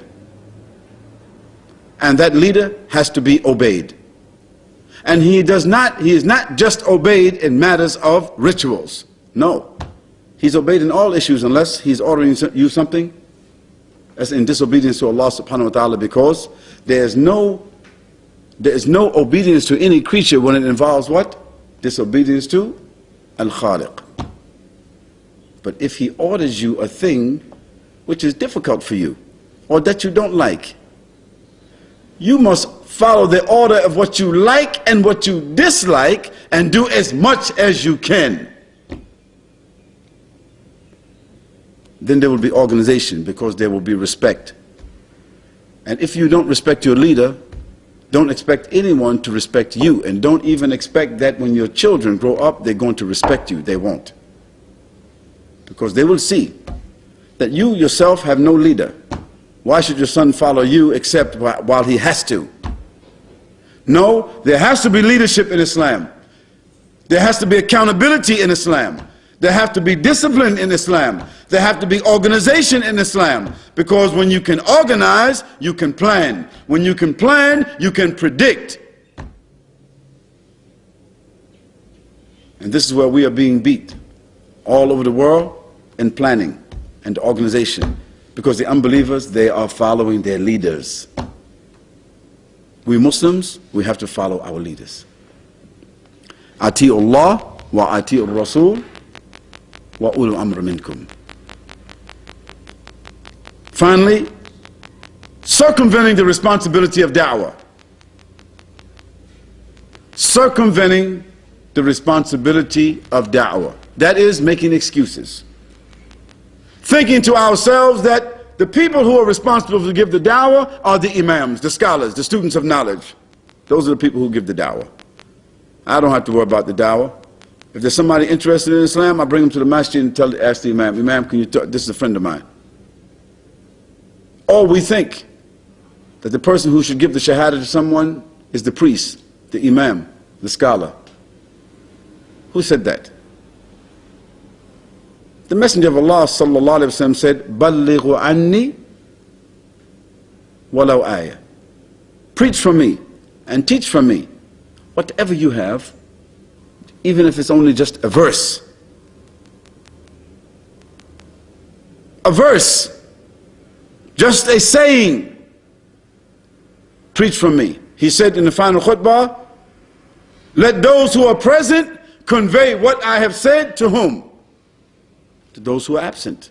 And that leader has to be obeyed. And he does not, he is not just obeyed in matters of rituals. No. He's obeyed in all issues unless he's ordering you something that's in disobedience to Allah subhanahu wa ta'ala, because there is no there is no obedience to any creature when it involves what? Disobedience to Al-Khaliq. But if he orders you a thing which is difficult for you, or that you don't like, you must follow the order of what you like and what you dislike, and do as much as you can. Then there will be organization, because there will be respect. And if you don't respect your leader, don't expect anyone to respect you, and don't even expect that when your children grow up they're going to respect you. They won't, because they will see that you yourself have no leader. Why should your son follow you except while he has to? No, there has to be leadership in Islam. There has to be accountability in Islam. There have to be discipline in Islam. There have to be organization in Islam. Because when you can organize, you can plan. When you can plan, you can predict. And this is where we are being beat all over the world in planning and organization. Because the unbelievers, they are following their leaders. We Muslims, we have to follow our leaders. Ati'u Allah wa ati'u Rasul wa ulul amr minkum. Finally, circumventing the responsibility of da'wah. Circumventing the responsibility of da'wah. That is making excuses. Thinking to ourselves that the people who are responsible to give the da'wah are the imams, the scholars, the students of knowledge. Those are the people who give the da'wah. I don't have to worry about the da'wah. If there's somebody interested in Islam, I bring them to the masjid and tell, ask the imam, Imam, can you talk? This is a friend of mine. Or we think that the person who should give the shahada to someone is the priest, the imam, the scholar. Who said that? The Messenger of Allah sallallahu alaihi wasallam said, "Ballighu anni walau ayah." Preach from me and teach from me whatever you have, even if it's only just a verse. A verse, just a saying. Preach from me. He said in the final khutbah, "Let those who are present convey what I have said to whom? To those who are absent."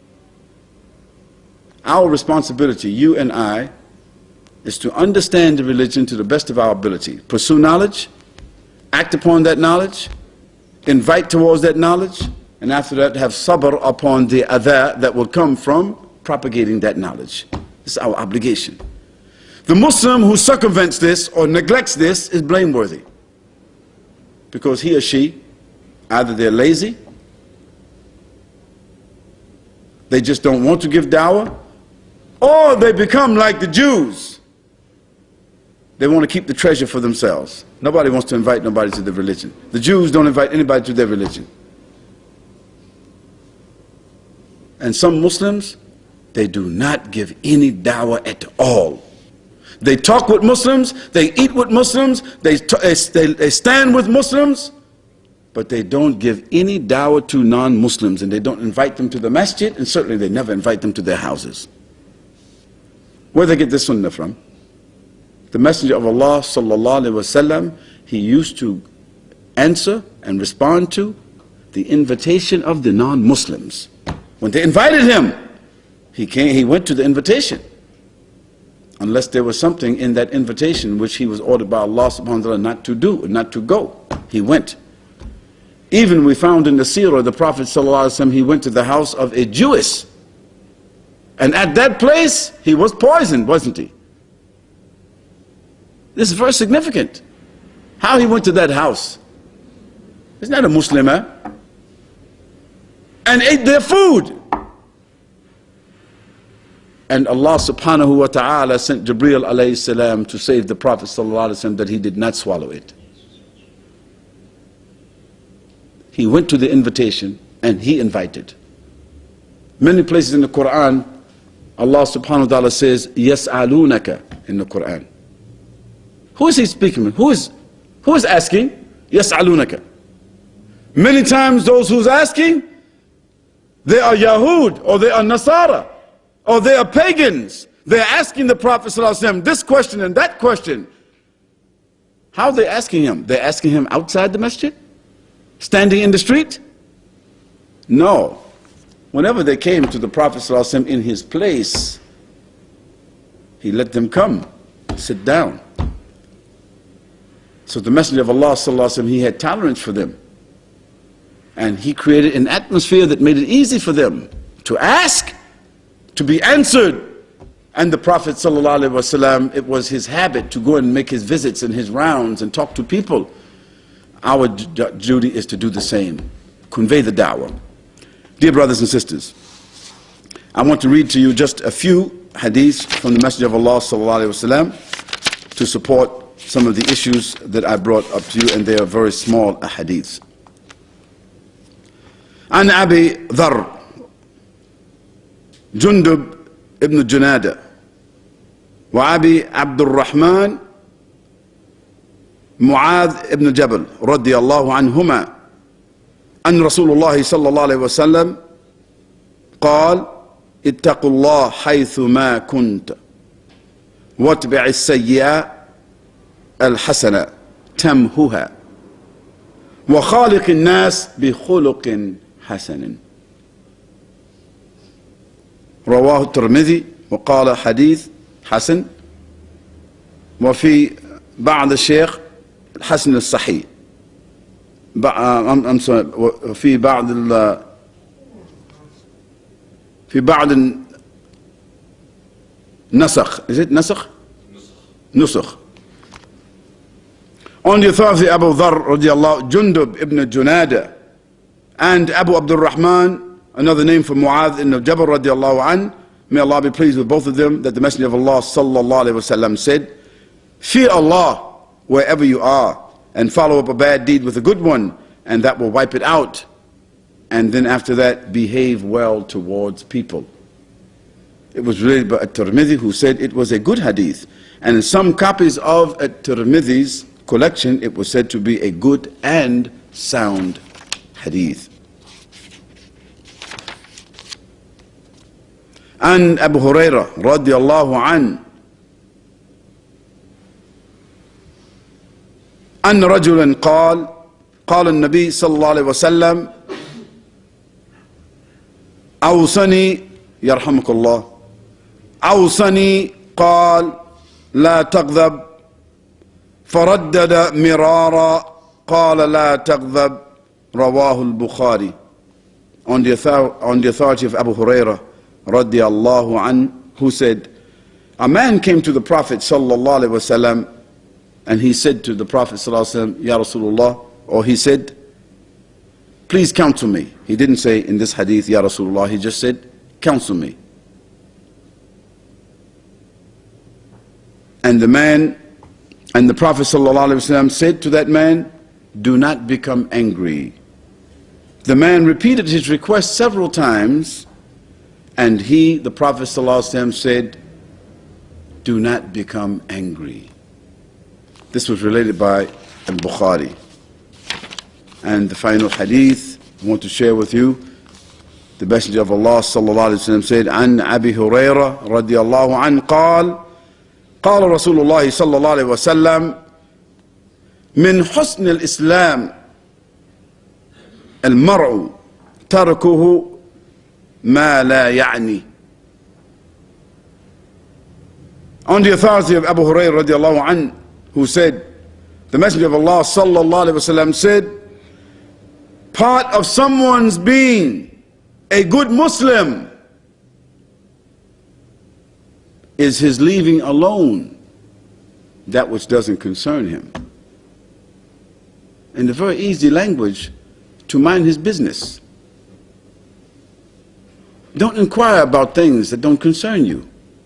Our responsibility, you and I, is to understand the religion to the best of our ability. Pursue knowledge, act upon that knowledge, invite towards that knowledge, and after that have sabr upon the adha that will come from propagating that knowledge. This is our obligation. The Muslim who circumvents this or neglects this is blameworthy, because he or she, either they're lazy, they just don't want to give dawah, or they become like the Jews. They want to keep the treasure for themselves. Nobody wants to invite nobody to their religion. The Jews don't invite anybody to their religion. And some Muslims, they do not give any dawah at all. They talk with Muslims, they eat with Muslims, they, they, they stand with Muslims, but they don't give any dawah to non-Muslims, and they don't invite them to the masjid, and certainly they never invite them to their houses. Where do they get this sunnah from? The Messenger of Allah sallallahu alaihi wasallam, he used to answer and respond to the invitation of the non-Muslims. When they invited him, he came, he went to the invitation, unless there was something in that invitation which he was ordered by Allah subhanahu wa ta'ala not to do, not to go. He went. Even we found in the seerah, the Prophet sallallahu alaihi wasallam, he went to the house of a Jewess, and at that place he was poisoned, wasn't he? This is very significant. How he went to that house. He's not a Muslimah, and ate their food. And Allah subhanahu wa ta'ala sent Jibreel alayhi salam to save the Prophet sallallahu alaihi wasallam, that he did not swallow it. He went to the invitation and he invited. Many places in the Quran, Allah subhanahu wa ta'ala says, Yas'alunaka in the Quran. Who is he speaking with? Who is, who is asking? Yas'alunaka. Many times those who's asking, they are Yahud, or they are Nasara, or they are pagans. They're asking the Prophet ﷺ this question and that question. How are they asking him? They're asking him outside the masjid? Standing in the street? No. Whenever they came to the Prophet ﷺ in his place, he let them come, sit down. So the Messenger of Allah ﷺ, he had tolerance for them. And he created an atmosphere that made it easy for them to ask, to be answered. And the Prophet ﷺ, it was his habit to go and make his visits and his rounds and talk to people. Our duty is to do the same, convey the da'wah. Dear brothers and sisters, I want to read to you just a few hadiths from the Messenger of Allah ﷺ to support some of the issues that I brought up to you, and they are very small hadiths. عن أبي ذر جندب ابن جنادة وأبي عبد الرحمن معاذ ابن جبل رضي الله عنهما أن رسول الله صلى الله عليه وسلم قال اتقوا الله حيث ما كنت واتبع السيئة الحسنة تمهها وخالق الناس بخلق حسن. رواه الترمذي وقال حديث حسن، وفي بعض الشيخ الحسن الصحيح، في بعض في بعض النسخ. Is it نسخ؟ نسخ. On the authority of Abu Dharr radiallahu, Jundub ibn Junada, and Abu Abdul Rahman, another name for Mu'adh ibn Jabal radiallahu an, may Allah be pleased with both of them, that the Messenger of Allah sallallahu alayhi wa sallam said, fear Allah wherever you are, and follow up a bad deed with a good one, and that will wipe it out. And then after that, behave well towards people. It was related by At-Tirmidhi, who said it was a good hadith. And in some copies of At-Tirmidhi's collection, it was said to be a good and sound hadith. And Abu Hurairah radiallahu an, أن رجلا قال قال النبي صلى الله عليه وسلم أوصني يرحمك الله أوصني قال لا تغضب فردد مرارا قال لا تغضب رواه البخاري. On the, on the authority of Abu Hurairah radiallahu an, who said, A man came to the Prophet sallallahu alaihi wasallam, and he said to the Prophet sallallahu alaihi wasallam, Ya Rasulullah, or he said, please counsel me. He didn't say in this hadith, Ya Rasulullah, he just said, counsel me. And the man, and the Prophet sallallahu alaihi wasallam said to that man, do not become angry. The man repeated his request several times, and he, the Prophet sallallahu alaihi wasallam, said, do not become angry. This was related by Al-Bukhari. And the final hadith I want to share with you, the Messenger of Allah sallallahu alaihi wasallam said, عن أبي هريرة رضي الله عنه قال قال رسول الله صلى الله عليه وسلم من حسن الإسلام المرء تركه ما لا يعني. On the authority of Abu Hurairah radiallahu anhu, who said, the Messenger of Allah sallallahu alaihi wasallam said, part of someone's being a good Muslim is his leaving alone that which doesn't concern him. In the very easy language, to mind his business. Don't inquire about things that don't concern you.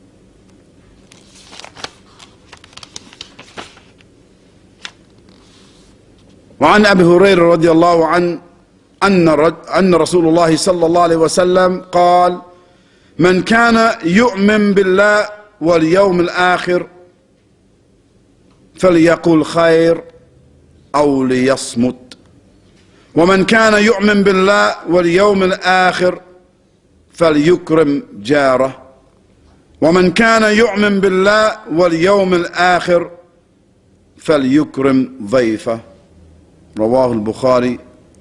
وعن أبي هريرة رضي الله عنه أن أن رسول الله صلى الله عليه وسلم قال من كان يؤمن بالله واليوم الآخر فليقل خير أو ليصمت ومن كان يؤمن بالله واليوم الآخر فليكرم جاره ومن كان يؤمن بالله واليوم الآخر فليكرم ضيفه. رواه البخاري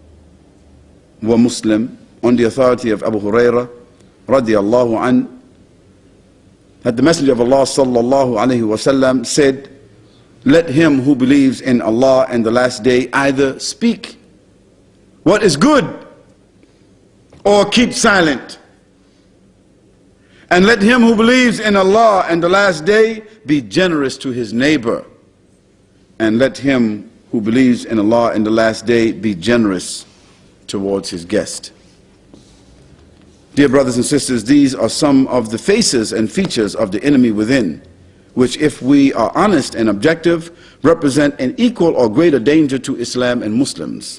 ومسلم. On the authority of Abu Hurairah radiallahu an, that the Messenger of Allah sallallahu alaihi wasallam said, let him who believes in Allah and the last day either speak what is good or keep silent. And let him who believes in Allah and the last day be generous to his neighbor. And let him who believes in Allah and the last day be generous towards his guest. Dear brothers and sisters, these are some of the faces and features of the enemy within, which, if we are honest and objective, represent an equal or greater danger to Islam and Muslims.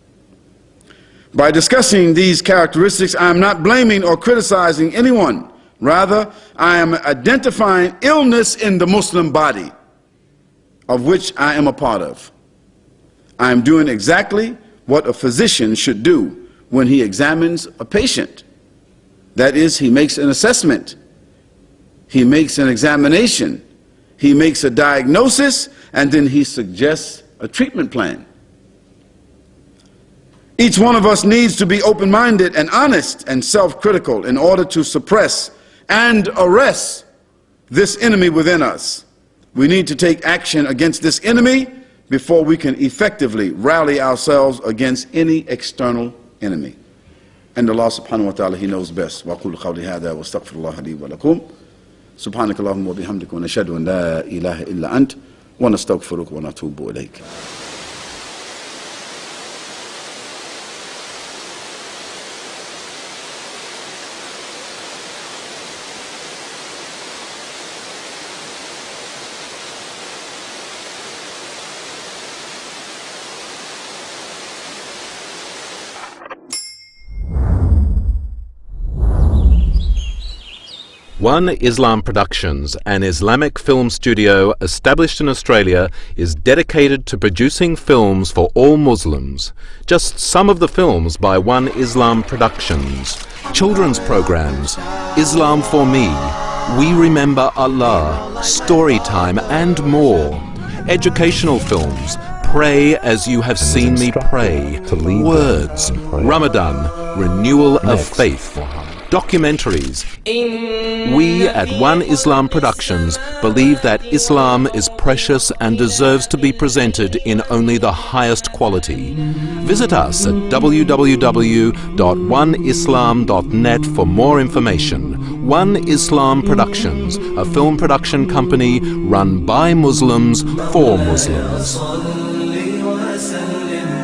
By discussing these characteristics, I am not blaming or criticizing anyone. Rather, I am identifying illness in the Muslim body, of which I am a part of. I am doing exactly what a physician should do when he examines a patient. That is, he makes an assessment, he makes an examination, he makes a diagnosis, and then he suggests a treatment plan. Each one of us needs to be open-minded and honest and self-critical in order to suppress and arrest this enemy within us. We need to take action against this enemy before we can effectively rally ourselves against any external enemy. And Allah subhanahu wa ta'ala, He knows best. وَأَقُولُ قَوْلِي هَذَا وَأَسْتَغْفِرُ اللَّهَ لِي وَلَكُمْ سُبْحَانَكَ اللَّهُمَّ وَبِحَمْدِكَ وَنَشْهَدُ أَن لَا إِلَهَ إِلَّا أَنْتَ وَنَسْتَغْفِرُكَ وَنَتُوبُ إِلَيْكَ. One Islam Productions, an Islamic film studio established in Australia, is dedicated to producing films for all Muslims. Just some of the films by One Islam Productions: children's programs, Islam for Me, We Remember Allah, Storytime, and more. Educational films, Pray as You Have Seen Me Pray, Words, Ramadan, Renewal of Faith. documentaries. We at One Islam Productions believe that Islam is precious and deserves to be presented in only the highest quality. Visit us at w w w dot one islam dot net for more information. One Islam Productions, a film production company run by Muslims for Muslims.